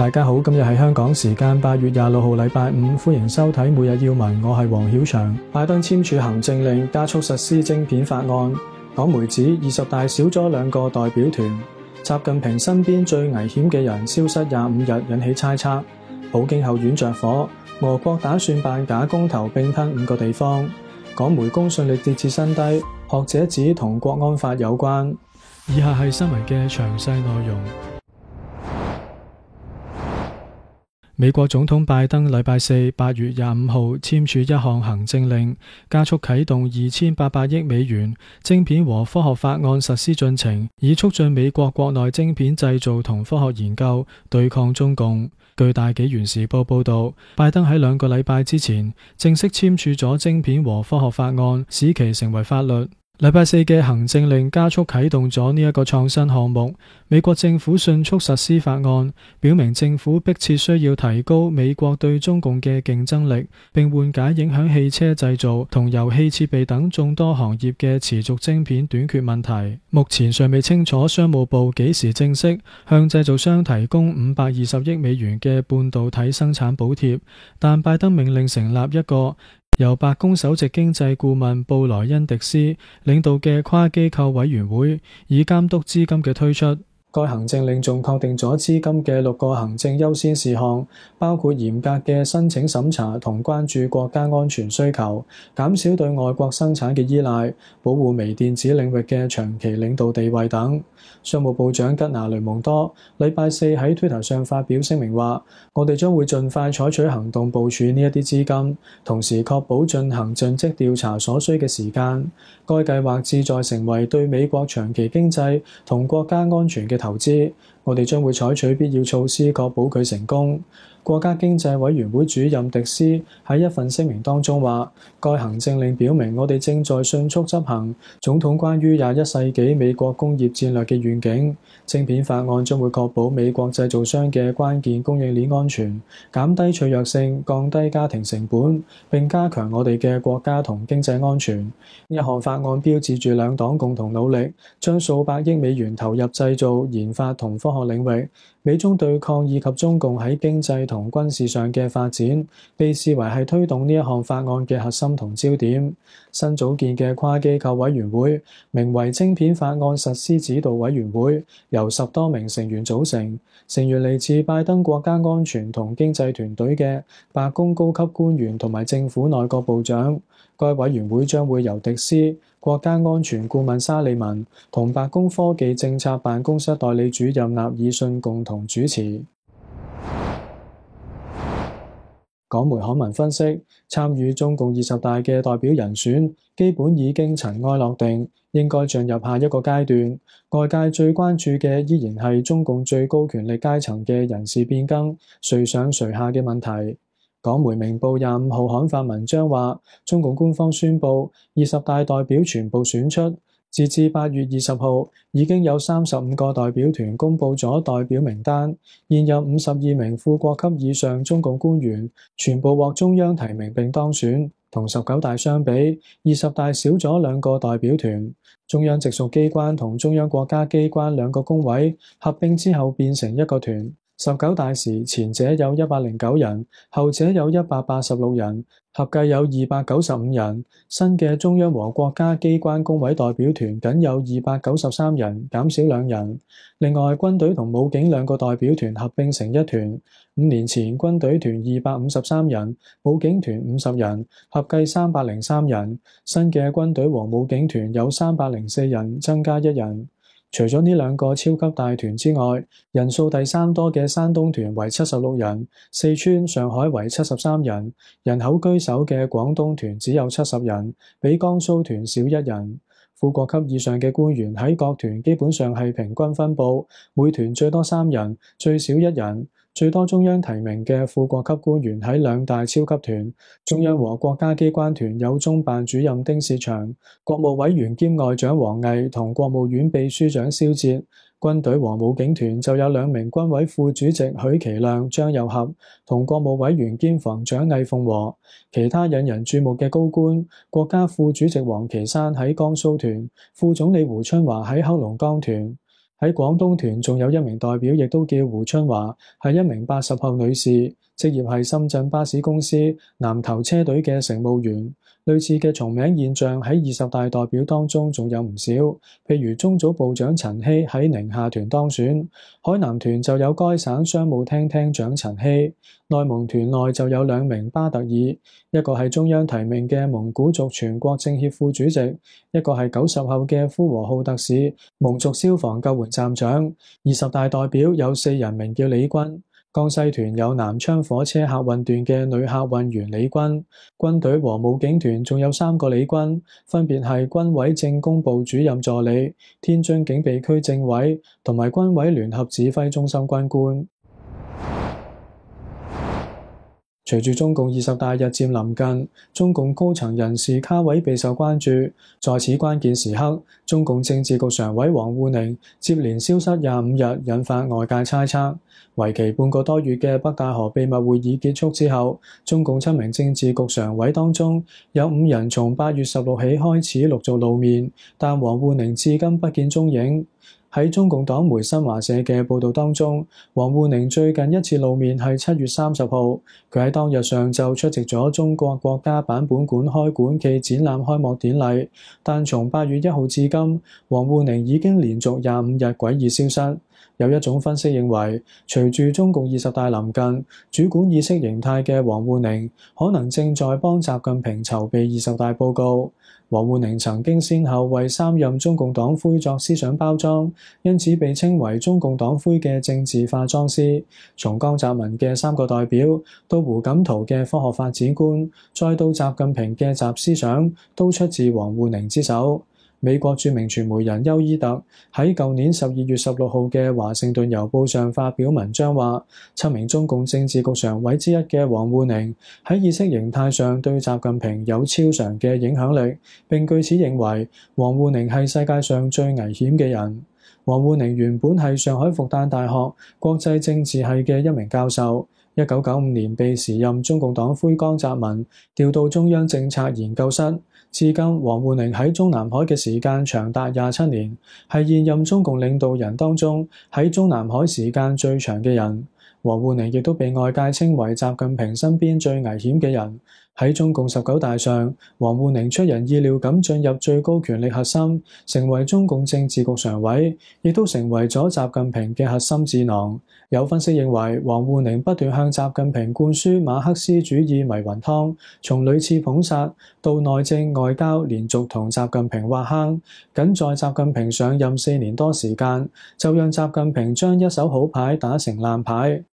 大家好，今日係香港時間8月26號禮拜五，歡迎收睇每日要聞，我係黃曉翔。拜登簽署行政令加速實施晶片法案，港媒指20大少咗2個代表團，習近平身邊最危險嘅人消失25日，引起猜測。普京後院着火，俄國打算辦假公投並吞5個地方，港媒公信力跌至新低，學者指同國安法有關。以下係新聞嘅詳細內容。美國總統拜登禮拜四8月25號簽署一項行政令，加速啟動2800億美元晶片和科學法案實施進程，以促進美國國內晶片製造同科學研究，對抗中共。據大紀元時報報道，拜登喺2個禮拜之前正式簽署咗晶片和科學法案，使其成為法律。禮拜四嘅行政令加速啟動咗呢一個創新項目，美國政府迅速實施法案，表明政府迫切需要提高美國對中共嘅競爭力，並緩解影響汽車製造同遊戲設備等眾多行業嘅持續晶片短缺問題。目前尚未清楚商務部幾時正式向製造商提供520億美元嘅半導體生產補貼，但拜登命令成立一個由白宮首席經濟顧問布萊恩迪斯領導嘅跨機構委員會，以監督資金嘅推出。該行政令仲確定咗資金嘅6個行政優先事項，包括嚴格嘅申請審查同關注國家安全需求，減少對外國生產嘅依賴，保護微電子領域嘅長期領導地位等。商務部長吉拿雷蒙多禮拜四喺 Twitter 上發表聲明話，我哋將會盡快採取行動部署呢一啲資金，同時確保進行盡職調查所需嘅時間。該計劃旨在成為對美國長期經濟同國家安全嘅投資，我哋將會採取必要措施確保佢成功。國家經濟委員會主任迪斯喺一份聲明當中話，該行政令表明我哋正在迅速執行總統關於21世紀美國工業戰略嘅願景。晶片法案將會確保美國製造商嘅關鍵供應鏈安全，減低脆弱性，降低家庭成本，並加強我哋嘅國家同經濟安全。呢一項法案標誌住兩黨共同努力，將數百億美元投入製造、研發同科學領域。美中對抗以及中共喺經濟同軍事上嘅發展，被視為係推動呢一項法案嘅核心同焦點。新組建嘅跨機構委員會，名為晶片法案實施指導委員會，由10多名成員組成，成員嚟自拜登國家安全同經濟團隊嘅白宮高級官員同埋政府內閣部長。該委員會將會由迪斯、國家安全顧問沙利文同白宮科技政策辦公室代理主任納爾遜共同主持。港媒刊文分析，參與中共20大嘅代表人選基本已經塵埃落定，應該進入下一個階段。外界最關注嘅依然係中共最高權力階層嘅人事變更，誰上誰下嘅問題。港媒明報25號刊發文章話，中共官方宣布20大代表全部選出，截至8月20號已經有35個代表團公佈咗代表名單，現有52名副國級以上中共官員全部獲中央提名並當選。同19大相比，20大少咗2個代表團，中央直屬機關同中央國家機關2個宮位合併之後變成1個團。19大時，前者有109人，後者有186人，合計有295人。新嘅中央和國家機關工委代表團僅有293人，減少2人。另外，軍隊同武警2個代表團合併成1團。5年前，軍隊團253人，武警團50人，合計303人。新嘅軍隊和武警團有304人，增加1人。除咗呢2個超級大團之外，人數第3多嘅山東團為76人，四川、上海為73人，人口居首嘅廣東團只有70人，比江蘇團少1人。副國級以上嘅官員喺各團基本上係平均分佈，每團最多3人，最少1人。最多中央提名嘅副國級官員喺2大超級團，中央和國家機關團有中辦主任丁薛祥、國務委員兼外長王毅同國務院秘書長肖捷。軍隊和武警團就有2名軍委副主席許其亮、張又俠同國務委員兼防長魏鳳和。其他引人注目嘅高官，國家副主席王岐山喺江蘇團，副總理胡春華喺黑龍江團。 喺廣東團仲有一名代表，亦都叫胡春華，係一名80後女士，職業係深圳巴士公司南頭車隊嘅乘務員。類似嘅重名現象喺20大代表當中仲有唔少，譬如中組部長陳希喺寧夏團當選，海南團就有該省商務廳廳長陳希，內蒙團內就有2名巴特爾，一個係中央提名嘅蒙古族全國政協副主席，一個係90後嘅呼和浩特市蒙族消防救援站長。20大代表有4人名叫李軍。江西團有南昌火車客運段嘅女客運員李軍，軍隊和武警團仲有3個李軍，分別係軍委政工部主任助理、天津警備區政委同埋軍委聯合指揮中心軍官。隨住中共20大日漸臨近，中共高層人事卡位備受關注。在此關鍵時刻，中共政治局常委王滬寧接連消失25日，引發外界猜測。為期半個多月嘅北戴河秘密會議結束之後，中共7名政治局常委當中有5人從8月16起開始陸續露面，但王滬寧至今不見蹤影。喺中共黨媒新華社嘅報導當中，王滬寧最近一次露面係7月30號，佢喺當日上晝出席咗中國國家版本館開館暨展覽開幕典禮，但從8月1號至今，王滬寧已經連續25日詭異消失。有一種分析認為，隨住中共20大臨近，主管意識形態嘅王滬寧可能正在幫習近平籌備20大報告。王滬寧曾經先後為3任中共黨魁作思想包裝，因此被稱為中共黨魁嘅政治化妝師。從江澤民嘅3個代表，到胡錦濤嘅科學發展觀，再到習近平嘅習思想，都出自王滬寧之手。美國著名傳媒人邱伊特喺舊年12月16號嘅華盛頓郵報上發表文章話，7名中共政治局常委之一嘅王滬寧喺意識形態上對習近平有超常嘅影響力，並據此認為王滬寧係世界上最危險嘅人。王滬寧原本係上海復旦大學國際政治系嘅一名教授。1995年被時任中共黨魁江澤民調到中央政策研究室，至今王滬寧喺中南海嘅時間長達27年，係現任中共領導人當中喺中南海時間最長嘅人。王滬寧亦都被外界稱為習近平身邊最危險嘅人。喺中共19大上，王滬寧出人意料咁進入最高權力核心，成為中共政治局常委，亦都成為咗習近平嘅核心智囊。有分析認為，王滬寧不斷向習近平灌輸馬克思主義迷魂湯，從屢次捧殺到內政外交連續同習近平挖坑，僅在習近平上任4年多時間，就讓習近平將一手好牌打成爛牌。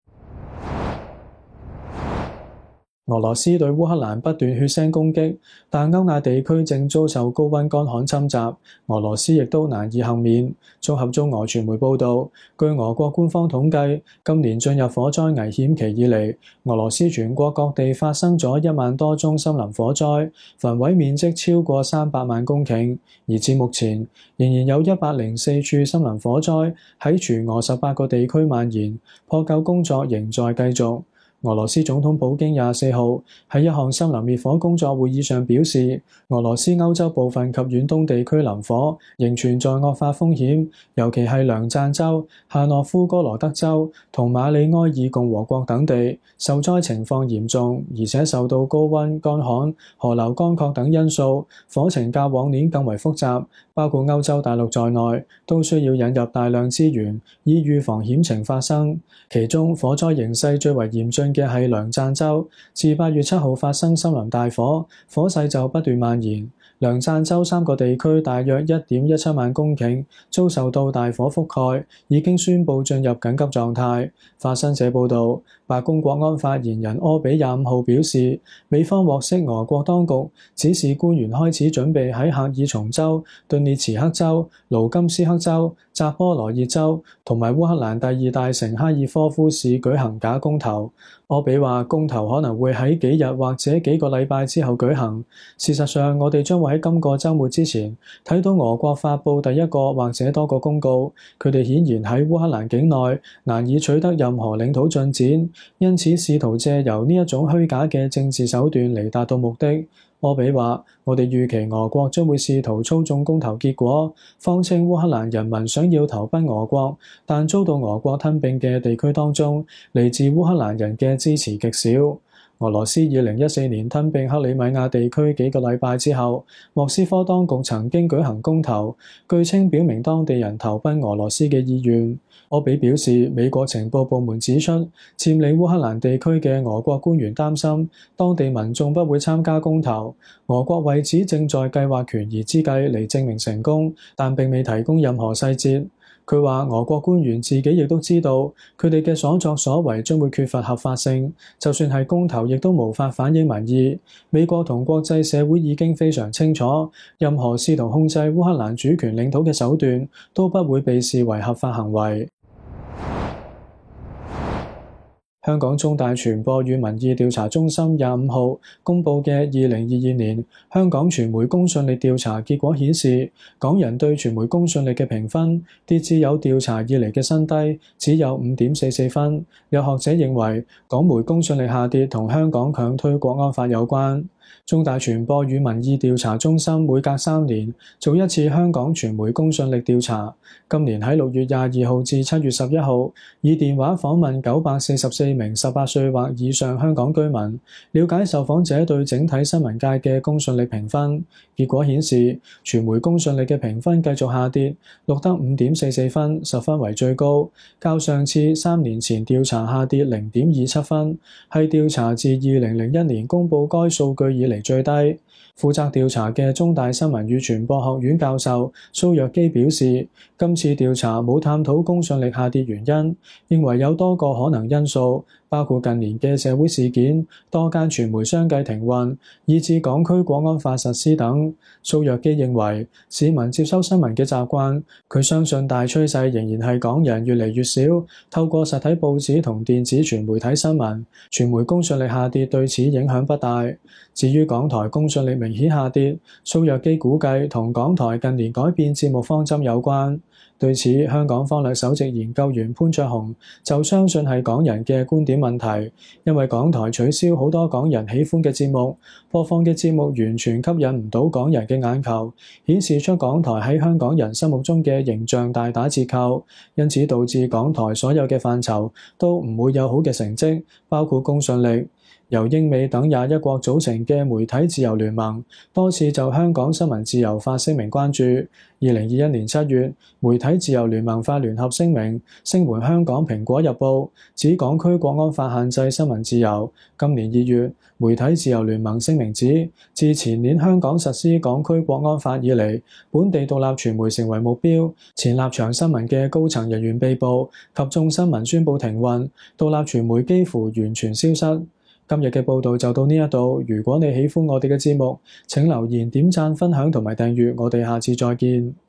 俄羅斯對烏克蘭不斷血腥攻擊，但歐亞地區正遭受高溫乾旱侵襲，俄羅斯亦都難以幸免。綜合中俄傳媒報導，據俄國官方統計，今年進入火災危險期以嚟，俄羅斯全國各地發生咗1萬多宗森林火災，焚毀面積超過300萬公頃，而至目前仍然有104處森林火災喺全俄18個地區蔓延，撲救工作仍在繼續。俄羅斯總統普京24號喺一項森林滅火工作會議上表示，俄羅斯歐洲部分及遠東地區林火仍存在惡化風險，尤其係梁贊州、夏諾夫哥羅德州同馬里埃爾共和國等地受災情況嚴重，而且受到高溫、乾旱、河流乾涸等因素，火情較往年更為複雜，包括歐洲大陸在內都需要引入大量資源以預防險情發生。其中火災形勢最為嚴峻嘅係梁贊州，自8月7號發生森林大火，火勢就不斷蔓延。梁贊州3個地區大約1.17萬公頃遭受到大火覆蓋，已經宣布進入緊急狀態。法新社報導，白宮國安發言人柯比25號表示，美方獲悉俄國當局指示官員開始準備喺赫爾松州、頓涅茨克州、盧甘斯克州、扎波羅熱州同埋烏克蘭第2大城哈爾科夫市舉行假公投。柯比話，公投可能會喺幾日或者幾個禮拜之後舉行。事實上，我哋將會喺今個週末之前睇到俄國發布第一個或者多個公告。佢哋顯然喺烏克蘭境內難以取得任何領土進展，因此試圖借由呢一種虛假嘅政治手段嚟達到目的。 柯比話：我哋預期俄國將會試圖操縱公投結果，謊稱烏克蘭人民想要投奔俄國，但遭到俄國吞併嘅地區當中，嚟自烏克蘭人嘅支持極少。俄羅斯2014年吞併克里米亞地區幾個禮拜之後，莫斯科當局曾經舉行公投，據稱表明當地人投奔俄羅斯嘅意願。柯比表示，美國情報部門指出，佔領烏克蘭地區嘅俄國官員擔心當地民眾不會參加公投，俄國為此正在計劃權宜之計嚟證明成功，但並未提供任何細節。佢話：俄國官員自己亦都知道，佢哋嘅所作所為將會缺乏合法性，就算係公投，亦都無法反映民意。美國同國際社會已經非常清楚，任何試圖控制烏克蘭主權領土嘅手段，都不會被視為合法行為。香港中大傳播與民意調查中心25號公佈嘅2022年香港傳媒公信力調查結果顯示，港人對傳媒公信力嘅評分跌至有調查以嚟嘅新低，只有5.44分。有學者認為，港媒公信力下跌同香港強推國安法有關。中大傳播與民意調查中心每隔3年做一次香港傳媒公信力調查，今年喺6月22號至7月11號，以電話訪問944名18歲或以上香港居民，了解受訪者對整體新聞界嘅公信力評分。結果顯示，傳媒公信力嘅評分繼續下跌，錄得5.44分，10分為最高，較上次3年前調查下跌0.27分，係調查自2001年公佈該數據以嚟最低。負責調查嘅中大新聞與傳播學院教授蘇若基表示，今次調查冇探討公信力下跌原因，認為有多個可能因素，包括近年嘅社會事件、多間傳媒相繼停運，以至港區國安法實施等。蘇若基認為市民接收新聞嘅習慣，佢相信大趨勢仍然係港人越嚟越少透過實體報紙同電子傳媒睇新聞，傳媒公信力下跌對此影響不大。至於港台公信力明顯下跌，蘇若基估計同港台近年改變節目方針有關。對此，香港方略首席研究員潘卓雄就相信係港人嘅觀點問題，因為港台取消好多港人喜歡嘅節目，播放嘅節目完全吸引唔到港人嘅眼球，顯示出港台喺香港人心目中嘅形象大打折扣，因此導致港台所有嘅範疇都唔會有好嘅成績，包括公信力。由英美等21國組成嘅媒體自由聯盟多次就香港新聞自由發聲明關注。2021年7月，媒體自由聯盟發聯合聲明，聲援香港蘋果日報，指港區國安法限制新聞自由。今年2月，媒體自由聯盟聲明指，自前年香港實施港區國安法以嚟，本地獨立傳媒成為目標，前立場新聞嘅高層人員被捕，及眾新聞宣布停運，獨立傳媒幾乎完全消失。今日嘅報道就到呢一度，如果你喜歡我哋嘅節目，請留言、點讚、分享同埋訂閱，我哋下次再見。